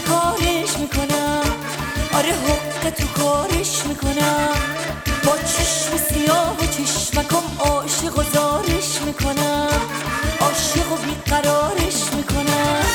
شکارش میکنم، آره حق تو کارش میکنم. با چشم سیاه و چشمکم عاشق و زارش میکنم، عاشق و بیقرارش میکنم.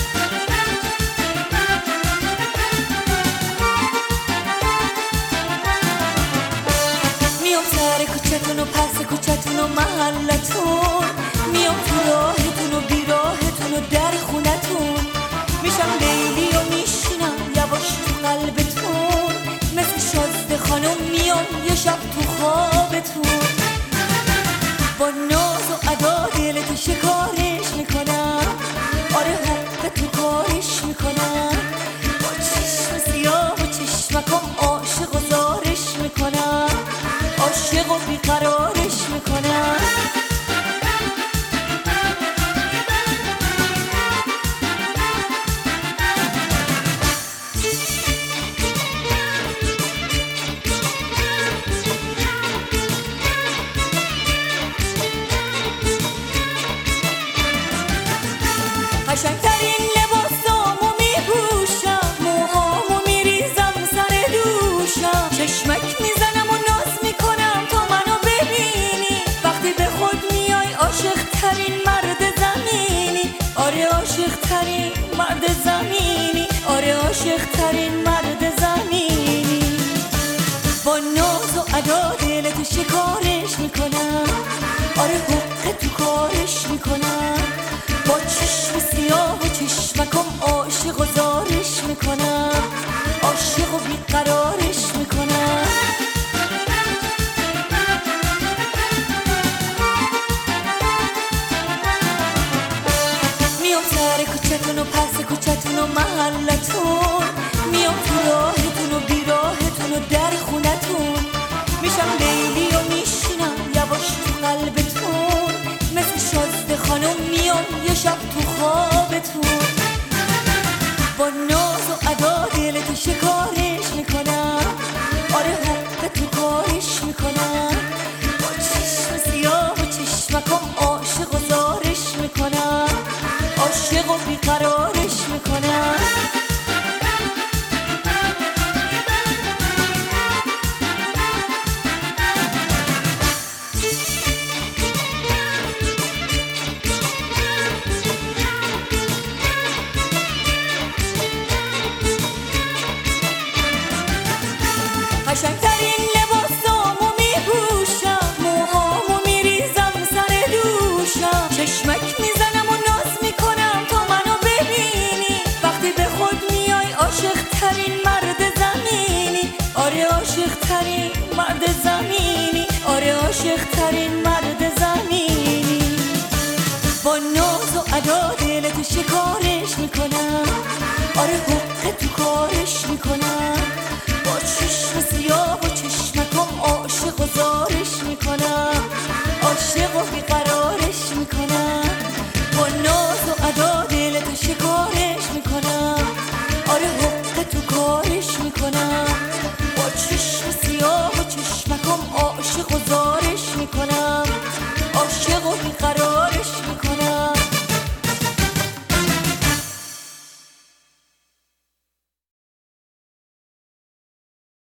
میام سر کوچتون و پس کوچتون و محلتون، میام تو راهتون و بیراهتون و در خونتون، میشم لیلی و میشینم یواش تو قلبتون، مثل شازده خانم میام یه شب تو خوابتون. با ناز و ادا دلتو شکارش میکنم، آره حق تو کارش میکنم. با چشم سیاه و چشمکم عاشق و زارش میکنم، عاشق و بیقرارش میکنم. قشنگترین لباسامو میپوشم، موهامو میریزم سر دوشم، چشمک میزنم و ناز میکنم تا منو ببینی. وقتی به خود میای عاشقترین مرد زمینی، آره عاشقترین مرد زمینی، آره عاشقترین مرد زمینی. با ناز و ادا دلتو شکارش میکنم، آره حق تو کارش میکنم. با چشم سیاه و چشمکم عاشق و زارش میکنم، عاشق و بیقرارش میکنم. میام سر کوچتون و پس کوچتون و محلتون، میام تو راهتون و بیراهتون و در خونتون، میشم لیلی و میشینم یواش تو قلبتون، مثل شازده خانم میام یه شب تو خوابتون. با ناز و ادا دلتو شکارش میکنم، آره حق تو کارش میکنم. با چشم سیاه و چشمکم عاشق و زارش میکنم، عاشق و بیقرارش میکنم. قشنگترین لباسامو میپوشم، موهامو میریزم سر دوشم، چشمک میزنم و ناز میکنم تا منو ببینی. وقتی به خود میای عاشقترین مرد زمینی، آره عاشقترین مرد زمینی، آره عاشقترین مرد زمینی. با ناز و ادا دلتو شکارش میکنم، آره حق تو کارش میکنم. با چشم سیاه و چشمکم عاشق و زارش میکنم، عاشق و بیقرارش میکنم. با ناز و ادا دلتو شکارش میکنم، آره حق تو کارش میکنم. با چشم سیاه و چشمکم عاشق و زارش